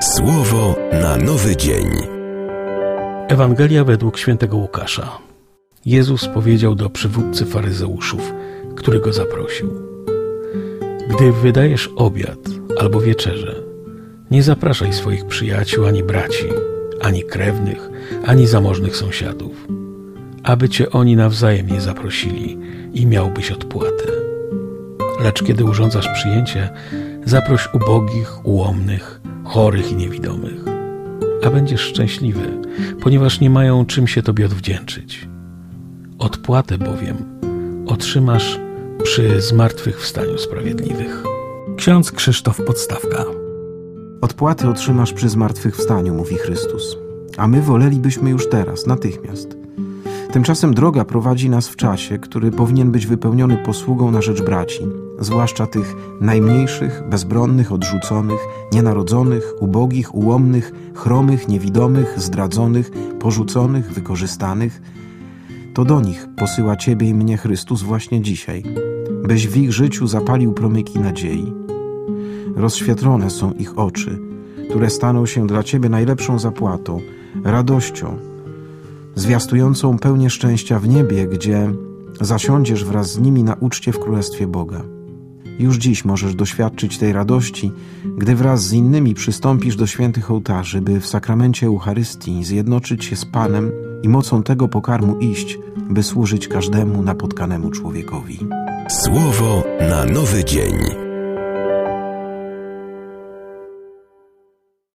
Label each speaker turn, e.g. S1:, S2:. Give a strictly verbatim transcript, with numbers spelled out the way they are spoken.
S1: Słowo na nowy dzień.
S2: Ewangelia według świętego Łukasza. Jezus powiedział do przywódcy faryzeuszów, który go zaprosił: Gdy wydajesz obiad albo wieczerzę, nie zapraszaj swoich przyjaciół ani braci, ani krewnych, ani zamożnych sąsiadów, aby cię oni nawzajem nie zaprosili i miałbyś odpłatę. Lecz kiedy urządzasz przyjęcie, zaproś ubogich, ułomnych, chorych i niewidomych, a będziesz szczęśliwy, ponieważ nie mają czym się tobie odwdzięczyć. Odpłatę bowiem otrzymasz przy zmartwychwstaniu sprawiedliwych.
S3: Ksiądz Krzysztof Podstawka.
S4: Odpłaty otrzymasz przy zmartwychwstaniu, mówi Chrystus, a my wolelibyśmy już teraz, natychmiast. Tymczasem droga prowadzi nas w czasie, który powinien być wypełniony posługą na rzecz braci, zwłaszcza tych najmniejszych, bezbronnych, odrzuconych, nienarodzonych, ubogich, ułomnych, chromych, niewidomych, zdradzonych, porzuconych, wykorzystanych. To do nich posyła Ciebie i mnie Chrystus właśnie dzisiaj, byś w ich życiu zapalił promyki nadziei. Rozświetlone są ich oczy, które staną się dla Ciebie najlepszą zapłatą, radością, zwiastującą pełnię szczęścia w niebie, gdzie zasiądziesz wraz z nimi na uczcie w Królestwie Boga. Już dziś możesz doświadczyć tej radości, gdy wraz z innymi przystąpisz do świętych ołtarzy, by w sakramencie Eucharystii zjednoczyć się z Panem i mocą tego pokarmu iść, by służyć każdemu napotkanemu człowiekowi.
S1: Słowo na nowy dzień.